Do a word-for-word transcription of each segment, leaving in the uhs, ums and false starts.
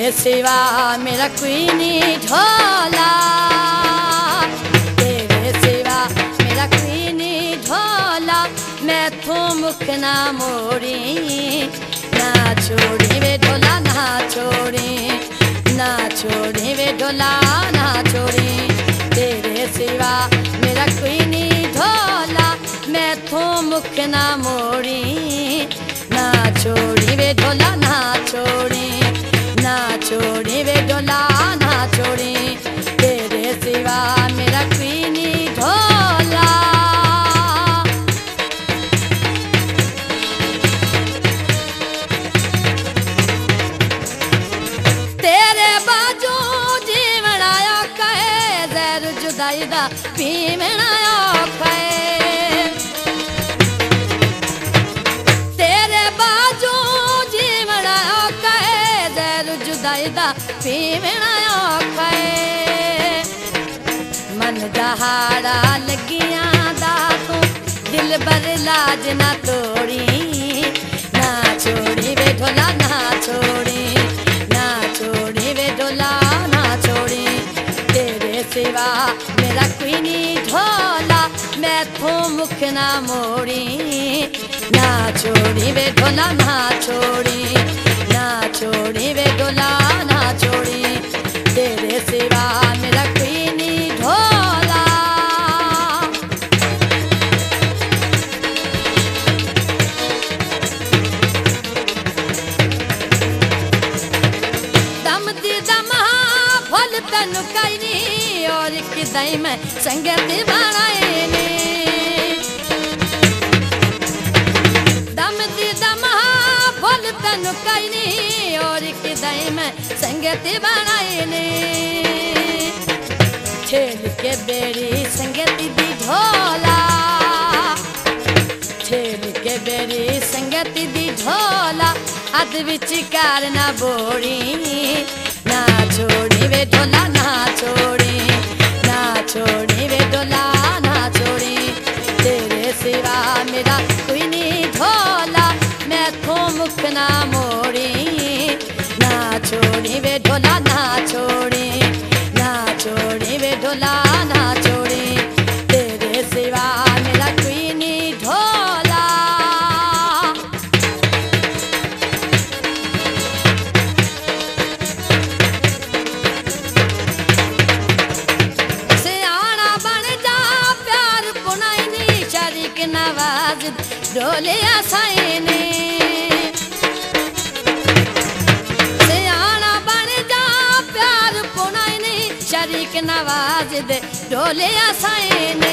तेरे सिवा मेरा कोई नहीं ढोला, तेरे सिवा मेरा कोई नहीं ढोला। मैं थू मुख ना मोड़ी, ना छोड़ी वे ढोला ना छोड़ी, ना छोड़ी वे ढोला ना छोड़ी। तेरे सिवा मेरा कोई नहीं ढोला, मैं थू मुख ना मोड़ी, ना छोड़ी वे ढोला ना छोड़ी, ना छोड़ी वे ढोला ना छोड़ी। तेरे सिवा मेरा कोई नहीं ढोला। तेरे बाजू जीवन आया कहे, जहर जुदाई दा पीवन आया कहे। तेरे बाजू जीवन आया कहे, जहर जुदाई दा पीवन आया कहे। मन दहाड़ा लगियां दा तू दिल बर लाज ना तोड़ी, ना छोड़ी वे ढोला ना छोड़ी, ना छोड़ी वे ढोला ना छोड़ी। तेरे सिवा मेरा कोई नहीं ढोला, मैं थू मुख ना मोड़ी, ना छोड़ी वे ढोला ना छोड़ी, ना छोड़ी वे ढोला ना छोड़ी। तेरे सिवा मेरा कोई नहीं ढोला। दम दी दम फल तनु कई नहीं, और किदाई में संगत बनाए ने। दम दी दम फल तनु कई नहीं, और किदाई में संगत बनाए ने। छेल के बेड़ी संगत दी ढोला, छेल के बेड़ी संगत दी ढोला। अद विच कार ना बोड़ी, ना छोड़ी वे ढोला ना छोड़ी, ना छोड़ी वे ढोला ना छोड़ी। तेरे सिवा मेरा कोई नहीं ढोला, मैं थू मुख ना मोड़ी, ना छोड़ी वे ढोला ना छोड़ी, ना छोड़ी वे ढोला ना छोड़ी। तेरे सिवा मेरा कोई नहीं ढोला। सियाना बन जा प्यार पुनाई नी, शरीक नवाज ढोले साई ने। सियाना बन जा प्यार पुनाई नी, शरीक नवाज दे ढोले साई ने।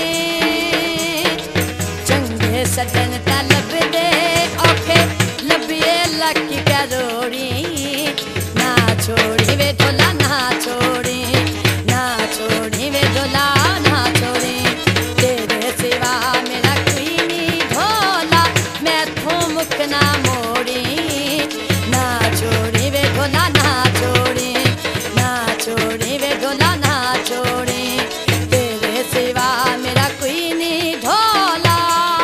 चंगे सजन ता लब दे औखे, लबिए लकी करोड़ी, ना छोड़ी वे ढोला ना छोड़ी, ना छोड़ी वे ढोला ना छोड़ी। तेरे सिवा मेरा कोई नहीं ढोला, मैं थू मुख ना मोड़ी, ना छोड़ी वे ढोला ना छोड़ी, ना छोड़ी वे ढोला ना छोड़ी। तेरे सिवा मेरा कोई नहीं ढोला।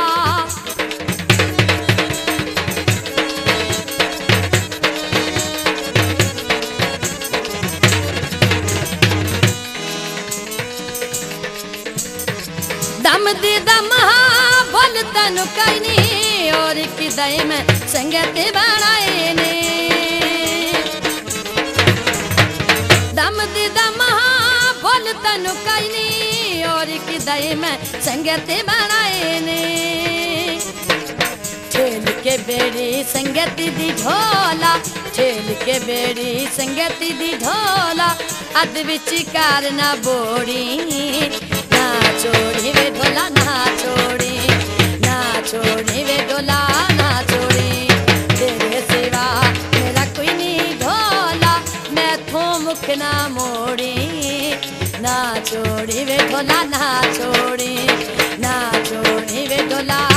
दम दी दम बोल तनु कई नहीं, और किदाई में संगत बनाए ने। दम दी दम बोल तनु कई नहीं, और किदाई में संगत बनाए ने। छेल के बेड़ी संगत दी ढोला, छेल के बेड़ी संगत दी ढोला। अद विच कार ना बोड़ी, ना छोड़ी वे ढोला ना छोड़ी, ना छोड़ी वे ढोला ना छोड़ी। तेरे सिवा मेरा कोई नहीं ढोला, मैं थू मुख ना मोड़ी, ना छोड़ी वे ढोला ना छोड़ी, ना छोड़ी वे ढोला